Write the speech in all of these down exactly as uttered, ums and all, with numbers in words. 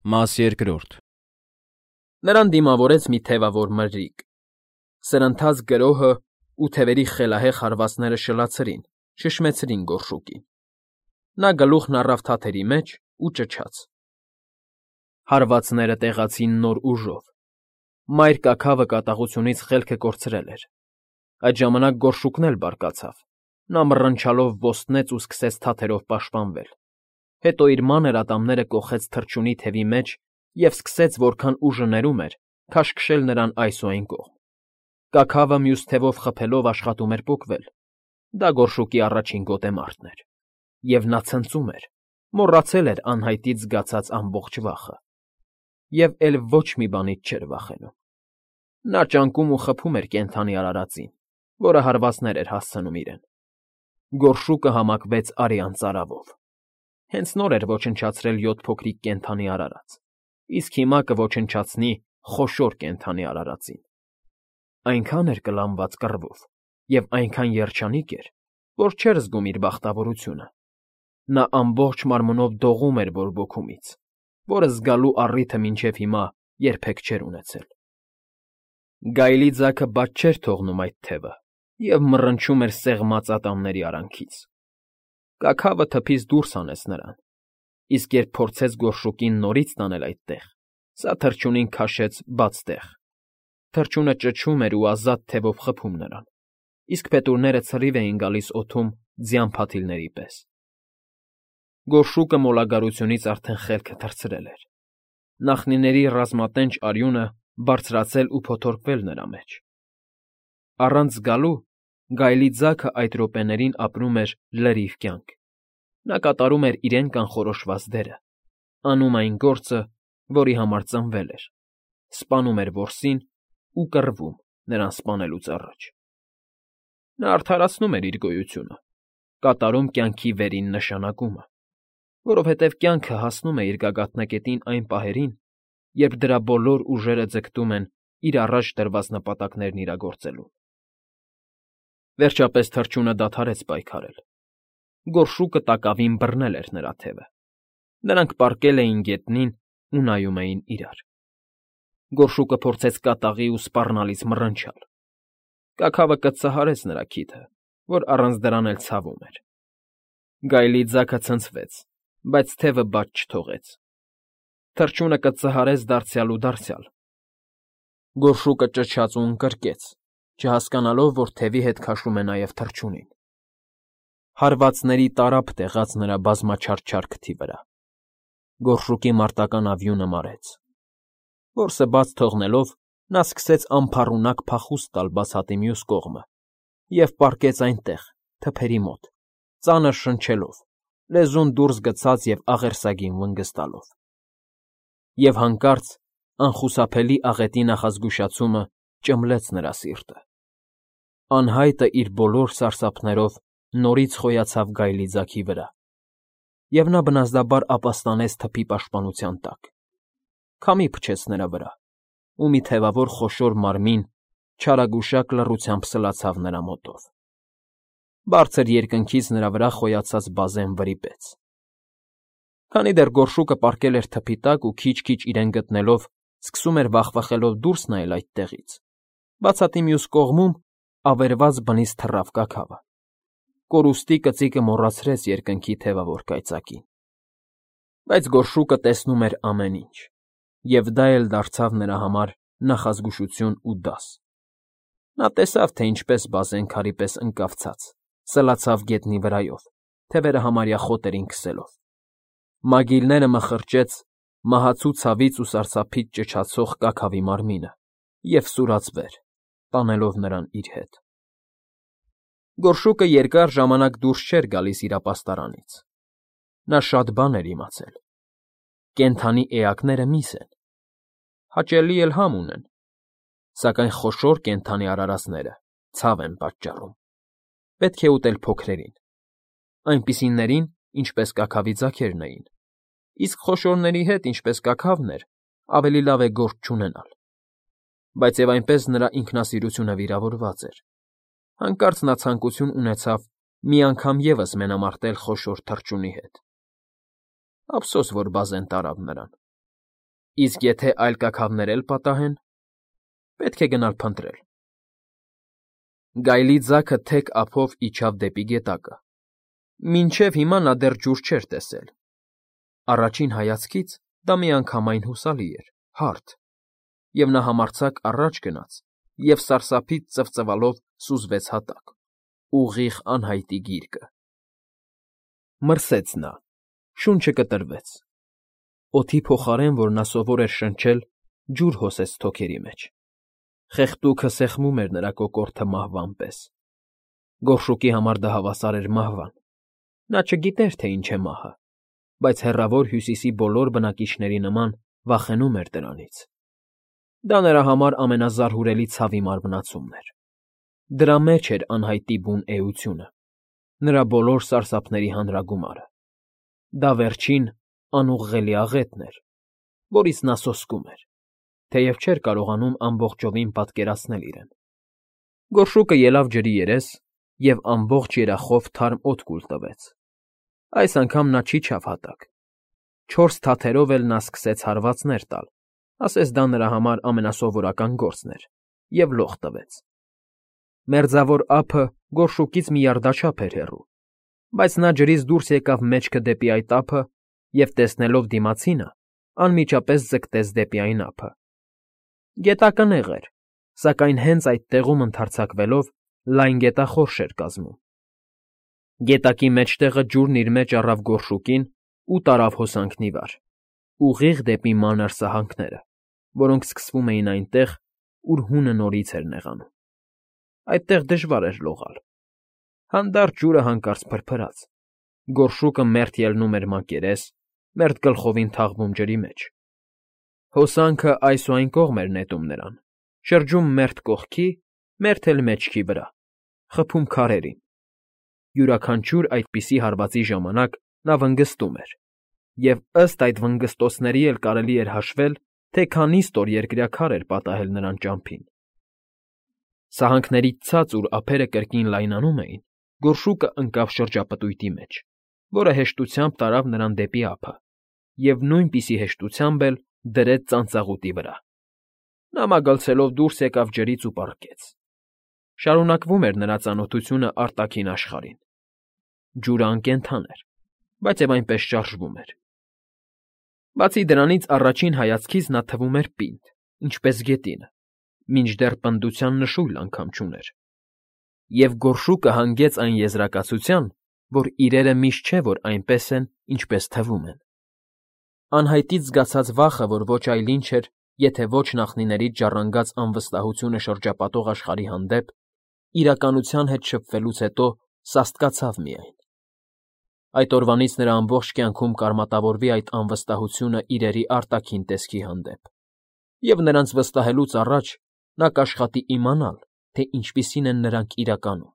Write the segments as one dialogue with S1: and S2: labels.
S1: Մաս երկրորդ
S2: Նրան դիմավորեց մի թևավոր մրրիկ։ Սրընթաց գրոհը ու թևերի խելահեղ հարվածները շլացրին, շշմեցրին գորշուկին։ Նա գլուխն առավ թաթերի մեջ ու ճչաց։ Հարվածները տեղացին նոր ուժով։ Մայր կաքավը կատաղությունից խելքը կորցրել էր։ Այդ ժամանակ գորշուկն էլ բարկացավ։ Նա մռնչալով ոստնեց ու սկսեց թաթերով պաշտպանվել։ Հետո իր մանր ատամները կոխեց թռչունի թևի մեջ և սկսեց, որքան ուժը ներում էր, քաշքշել նրան այս ու այն կողմ։ Կաքավը մյուս թևով խփելով աշխատում էր պոկվել։ Դա գորշուկի առաջին գոտեմարտն էր։ Եվ նա ցնծում էր, մոռացել էր անհայտից զգացած ամբողջ վախը։ Եվ էլ ոչ մի բանից չէր վախենում։ Նա ճանկում ու խփում էր կենդանի արարածին, որը հարվածներ էր հասցնում իրեն։ Գորշուկը համակվեց արյան ծարավով։ Հենց նոր էր ոչնչացրել յոթ փոքրիկ կենդանի արարած, իսկ հիմա կոչնչացնի խոշոր կենդանի արարածին։ Այնքան էր կլանված կռվով և այնքան երջանիկ էր, որ չէր զգում իր բախտավորությունը։ Նա ամբողջ մարմնով դողում էր բորբոքումից, որը զգալու առիթը մինչև հիմա երբեք չէր ունեցել։ Գայլի ձագը բաց չէր թողնում այդ թևը և մռնչում էր սեղմած ատամների արանքից։ Կաքավը թփից դուրս հանեց նրան, իսկ երբ փորձեց գորշուկին նորից տանել այդտեղ, սա թռչունին քաշեց բաց տեղ։ Թռչունը ճչում էր ու ազատ թևով խփում նրան, իսկ փետուրները ցրիվ էին գալիս օդում ձյան փաթիլների պես։ Գորշուկը մոլագարությունից արդեն խելքը թռցրել էր։ Նախնիների ռազմատենչ արյունը բարձրացել ու փոթորկվել նրա մեջ։ Առանց զգալու գայլի ձագը այդ րոպեներին ապրում էր լրիվ կյանք։ Նա կատարում էր իրեն կանխորոշված դերը, անում այն գործը, որի համար ծնվել էր, սպանում էր որսին ու կռվում նրան սպանելուց առաջ։ Նա արդարացնում էր իր գոյությունը, կատարում կյանքի վերին նշանակումը, որովհետև կյանքը հասնում է իր գագաթնակետին այն պահերին, երբ դրա բոլոր ուժերը ձգտում են իր առաջ դրված նպատակներն իրագործելուն։ Վերջապես թռչունը դադարեց պայքարել։ Գորշուկը տակավին բռնել էր նրա թևը։ Նրանք պառկել էին գետնին ու նայում էին իրար։ Գորշուկը փորձեց կատաղի ու սպառնալից մռնչալ։ Կաքավը կծծահարեց նրա քիթը, որ առանց դրան էլ ցավում էր։ Գայլի ձագը ցնցվեց, բայց թևը բաց չթողեց։ Թռչունը կծծահարեց դարձյալ ու դարձյալ։ Գորշուկը ճչաց ու ընկրկեց, չհասկանալով, որ թևի հետ քաշում է նաև թռչունին։ Հարվածների տարափ տեղաց նրա բազմաչարչար քթի վրա։ Գորշուկի մարտական ավյունը մարեց։ Որսը բաց թողնելով, նա սկսեց անփառունակ փախուստ տալ բացատի մյուս կողմը և պառկեց այնտեղ, թփերի մոտ, ծանր շնչելով, լեզուն դուրս գցած և աղերսագին վնգստալով։ Եվ հանկարծ անխուսափելի աղետի նախազգուշացումը ճմլեց նրա սիրտը։ Անհայտը իր բոլոր սարսափներով նորից խոյացավ գայլի ձագի վրա, և նա բնազդաբար ապաստանեց թփի պաշտպանության տակ։ Քամի փչեց նրա վրա, ու մի թևավոր խոշոր մարմին չարագուշակ լռությամբ սլացավ նրա մոտով։ Բարձր երկնքից նրա վրա խոյացած բազեն վրիպեց։ Քանի դեռ գորշուկը պառկել էր թփի տակ ու քիչ֊քիչ իրեն գտնելով սկսում էր վախվախելով դուրս նայել այդտեղից, բացատի մյուս կողմում ավերված բնից թռավ կաքավը։ Կորուստի կծիկը մոռացրեց երկնքի թևավոր կայծակին։ Բայց գորշուկը տեսնում էր ամեն ինչ, և դա էլ դարձավ նրա համար նախազգուշություն ու դաս։ Նա տեսավ, թե ինչպես բազեն քարի պես ընկավ ցած, սլացավ գետնի վրայով, թևերը համարյա խոտերին քսելով։ Մագիլները մխրճեց մահացու ցավից ու սարսափից ճչացող կաքավի մարմինը և սուրաց վեր, տանելով նրան իր հետ։ Գորշուկը երկար ժամանակ դուրս չէր գալիս իր ապաստարանից։ Նա շատ բան էր իմացել։ Կենդանի էակները միս են, հաճելի էլ համ ունեն, սակայն խոշոր կենդանի արարածները ցավ են պատճառում։ Պետք է ուտել փոքրերին, այնպիսիներին, ինչպես կաքավի ձագերն էին, իսկ խոշորների հետ, ինչպես կաքավն էր, ավելի լավ է գործ չունենալ։ Բայց և այնպես նրա ինքնասիրությունը վիրավորված էր։ Հանկարծ նա ցանկություն ունեցավ մի անգամ ևս մենամարտել խոշոր թռչունի հետ։ Ափսոս, որ բազեն տարավ նրան։ Իսկ եթե այլ կաքավներ էլ պատահեն, պետք է գնալ փնտրել։ Գայլի ձագը թեք ափով իջավ դեպի գետակը։ Մինչև հիմա նա դեռ ջուր չէր տեսել։ Առաջին հայացքից դա միանգամայն հուսալի էր, հարթ, և նա համարձակ առաջ գնաց և սարսափից ծվծվալով սուզվեց հատակ, ուղիղ անհայտի գիրկը։ Մրսեց նա, շունչը կտրվեց։ Օդի փոխարեն, որ նա սովոր էր շնչել, ջուր հոսեց թոքերի մեջ։ Խեղդուկը սեղմում էր նրա կոկորդը մահվան պես։ Գորշուկի համար դա հավասար էր մահվան։ Նա չգիտեր, թե ինչ է մահը, բայց հեռավոր Հյուսիսի բոլոր բնակիչների նման վախենում էր դրանից։ Դա նրա համար ամենազարհուրելի ցավի մարմնացումն էր։ Դրա մեջ էր անհայտի բուն էությունը, նրա բոլոր սարսափների հանրագումարը։ Դա վերջին, անուղղելի աղետն էր, որից նա սոսկում էր, թեև չէր կարողանում ամբողջովին պատկերացնել իրեն։ Գորշուկը ելավ ջրի երես և ամբողջ երախով թարմ օդ կուլ տվեց։ Այս անգամ նա չիջավ հատակ։ Չորս թաթերով էլ նա սկսեց հարվածներ տալ, ասես դա նրա համար ամենասովորական գործն էր, և լող տվեց։ Մերձավոր ափը գորշուկից մի යարդաչափ էր հեռու, բայց նա ջրից դուրս եկավ մեջքը դեպի այդ ափը և, տեսնելով դիմացինը, անմիջապես ձգտեց դեպի այն ափը։ Գետակը նեղ էր, սակայն հենց այդ տեղում ընդարձակվելով լայն գետախորշ էր կազմում։ Գետակի մեջտեղը ջուրն իր մեջ առավ գորշուկին ու տարավ հոսանքն ի վար, ուղիղ դեպի մանր սահանքները, որոնք սկսվում էին այնտեղ, ուր հունը նորից էր նեղանում։ Այդտեղ դժվար էր լողալ։ Հանդարտ ջուրը հանկարծ փրփրաց։ Գորշուկը մերթ ելնում էր մակերես, մերթ գլխովին թաղվում ջրի մեջ։ Հոսանքը այս ու այն կողմ էր նետում նրան, շրջում մերթ կողքի, մերթ էլ մեջքի վրա, խփում քարերին։ Յուրաքանչյուր այդպիսի հարվածի ժամանակ նա վնգստում էր, և ըստ այդ վնգստոցների էլ կարելի էր հաշվել, թե քանի ստորերկրյա քար էր պատահել նրան ճամփին։ Սահանքներից ցած, ուր ափերը կրկին լայնանում էին, գորշուկը ընկավ շրջապտույտի մեջ, որը հեշտությամբ տարավ նրան դեպի ափը և նույնպիսի հեշտությամբ էլ դրեց ծանծաղուտի վրա։ Նա մագլցելով դուրս եկավ ջրից ու պառկեց։ Շարունակվում էր նրա ծանոթությունը արտաքին աշխարհին։ Ջուրը անկենդան էր, բայց և այնպես շարժվում էր։ Բացի դրանից, առաջին հայացքից նա թվում էր պինդ, ինչպես գետինը, մինչդեռ պնդության նշույլ անգամ չուներ։ Եվ գորշուկը հանգեց այն եզրակացության, որ իրերը միշտ չէ, որ այնպես են, ինչպես թվում են։ Անհայտից զգացած վախը, որ ոչ այլ ինչ էր, եթե ոչ նախնիներից ժառանգած անվստահությունը շրջապատող աշխարհի հանդեպ, իրականության հետ շփվելուց հետո սաստկացավ միայն։ Այդ օրվանից նրա ամբողջ կյանքում կարմատավորվի այդ անվստահությունը իրերի արտաքին տեսքի հանդեպ, և նրանց վստահելուց առաջ նա կաշխատի իմանալ, թե ինչպիսին են նրանք իրականում։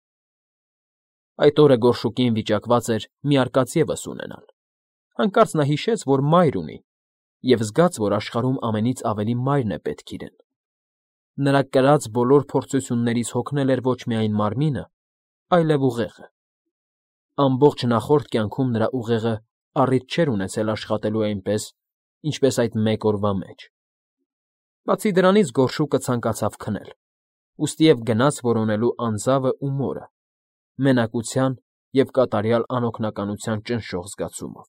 S2: Այդ օրը գորշուկին վիճակված էր մի արկած ևս ունենալ։ Հանկարծ նա հիշեց, որ մայր ունի, և զգաց, որ աշխարհում ամենից ավելի մայրն է պետք իրեն։ Նրա կրած բոլոր փորձություններից հոգնել էր ոչ միայն մարմինը, այլև ուղեղը։ Ամբողջ նախորդ կյանքում նրա ուղեղը առիթ չէր ունեցել աշխատելու այնպես, ինչպես այդ մեկ օրվա մեջ։ Բացի դրանից գորշուկը ցանկացավ քնել, ուստի և գնաց որոնելու անձավն ու մորը, մենակության և կատարյալ անօգնականության ճնշող զգացումով։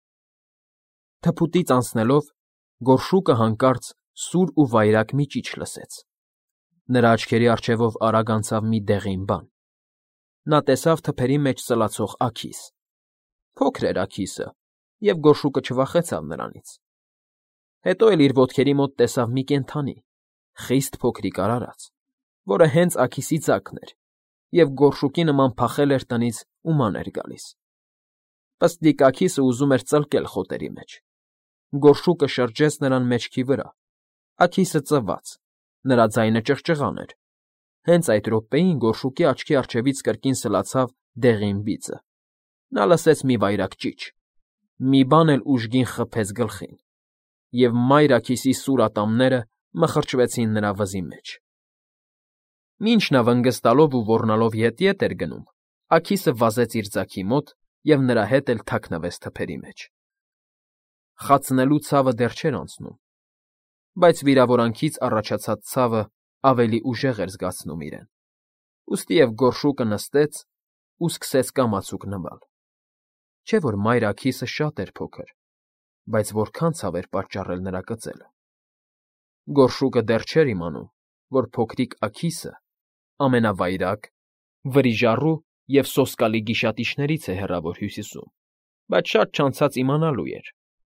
S2: Թփուտից անցնելով, գորշուկը հանկարծ սուր ու վայրագ մի ճիչ լսեց։ Նրա աչքերի առջևով արագ անցավ մի դեղին բան։ Նա տեսավ թփերի մեջ ծլացող աքիս։ Փոքր էր աքիսը, և գորշուկը չվախեցավ նրանից։ Հետո էլ իր ոտքերի մոտ տեսավ մի կենդանի, խիստ փոքրիկ արարած, որը հենց աքիսի ձագն էր, և գորշուկի նման փախել էր տնից ու ման էր գալիս։ Պստլիկ աքիսը ուզում էր ծլկել խոտերի մեջ։ Գորշուկը շրջեց նրան մեջքի վրա։ Աքիսը ծվաց, նրա ձայնը ճղճղան էր։ Հենց այդ րոպեին գորշուկի աչքի առջևից կրկին սլացավ դեղին բիծը։ Նա լսեց մի վայրագ ճիչ։ Մի բան էլ ուժգին խփեց գլխին, և մայր աքիսի սուր ատամները մխրճվեցին նրա վզի մեջ։ Մինչ նա վնգստալով ու ոռնալով ետ֊ետ էր գնում, աքիսը վազեց իր ձագի մոտ և նրա հետ էլ թաքնվեց թփերի մեջ։ Խացնելու ցավը դեռ չէր անցնում, բայց վիրավորանքից առաջացած ցավը ավելի ուժեղ էր զգացնում իրեն, ուստի և գորշուկը նստեց ու սկսեց կամացուկ նվալ, չէ՞ որ մայր Աքիսը շատ էր փոքր, բայց որքան ցավ էր պատճառել նրա կծելը։ Գորշուկը դեռ չէր իմանում, որ փոքրիկ Աքիսը ամենավայրագ, վրիժառու և սոսկալի գիշատիչներից է հեռավոր Հյուսիսում, բայց շատ չանցած իմանալու էր։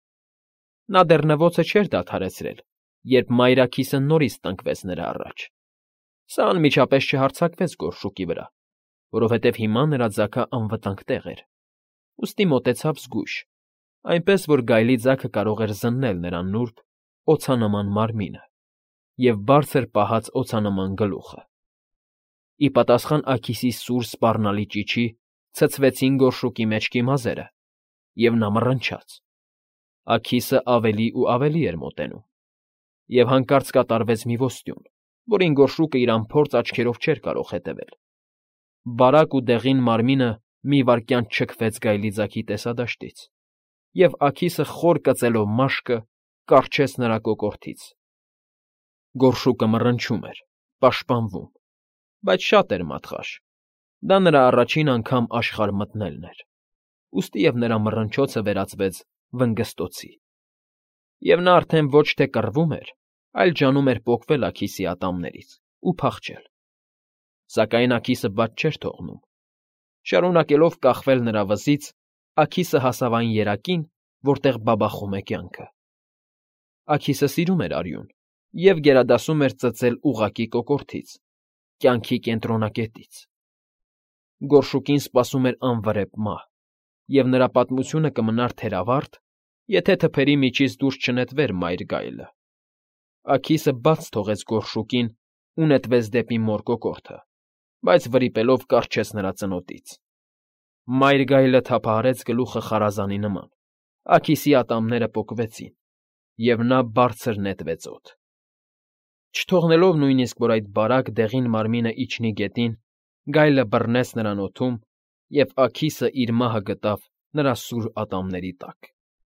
S2: Նա դեռ նվոցը չէր դադարեցրել, երբ մայր Աքիսը նորից տնկվեց նրա առաջ։ Սա անմիջապես չհարձակվեց գորշուկի վրա, որովհետև հիմա նրա ձագը անվտանգ տեղ էր, ուստի մոտեցավ զգույշ, այնպես որ գայլի ձագը կարող էր զննել նրա նուրբ, օձանման մարմինը և բարձր պահած օձանման գլուխը։ Ի պատասխան Աքիսի սուր սպառնալի ճիչի ցցվեցին գորշուկի մեջքի մազերը, և նա մռնչաց։ Աքիսը ավելի ու ավելի էր մոտենում, և հանկարծ կատարվեց մի ոստյուն, որին գորշուկը իր անփորձ աչքերով չէր կարող հետևել։ Բարակ ու դեղին մարմինը մի վայրկյան չքվեց գայլի ձագի տեսադաշտից, և Աքիսը խոր կծելով մաշկը կառչեց նրա կոկորդից։ Գորշուկը մռնչում էր, պաշտպանվում, բայց շատ էր մատղաշ. դա նրա առաջին անգամ աշխարհ մտնելն էր, ուստի և նրա մռնչոցը վերածվեց վնգստոցի։ Եվ նա արդեն ոչ թե կռվում էր, այլ ջանում էր պոկվել Աքիսի ատամներից ու փախչել։ Սակայն Աքիսը բաց չէր թողնում։ Շարունակելով կախվել նրա վզից, Աքիսը հասավ այն երակին, որտեղ բաբախում է կյանքը։ Աքիսը սիրում էր արյուն և գերադասում էր ծծել ուղղակի կոկորդից, կյանքի կենտրոնակետից։ Գորշուկին սպասում էր անվրեպ մահ, և նրա պատմությունը կմնար թերավարտ, եթե թփերի միջից դուրս չնետվեր մայր գայլը։ Աքիսը բաց թողեց գորշուկին ու նետվեց դեպի մոր կոկորդը, բայց վրիպելով կառչեց նրա ծնոտից։ Մայր գայլը թափահարեց գլուխը խարազանի նման, Աքիսի ատամները պոկվեցին, և նա բարձր նետվեց օդ։ Չթողնելով նույնիսկ, որ այդ բարակ, դեղին մարմինը իջնի գետին, գայլը բռնեց նրան օդում, և Աքիսը իր մահը գտավ նրա սուր ատամների տակ։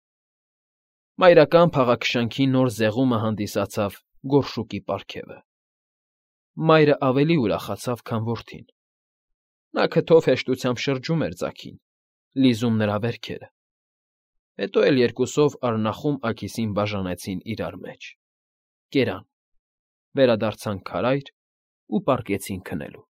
S2: Մայրական փաղաքշանքի նոր զեղումը հանդիսացավ գորշուկի պարգևը։ Մայրը ավելի ուրախացավ, քան որդին։ Նա քթով հեշտությամբ շրջում էր ձագին, լիզում նրա վերքերը։ Հետո էլ երկուսով արնախում Աքիսին բաժանեցին իրար մեջ, կերան, վերադարձան քարայր ու պառկեցին քնելու։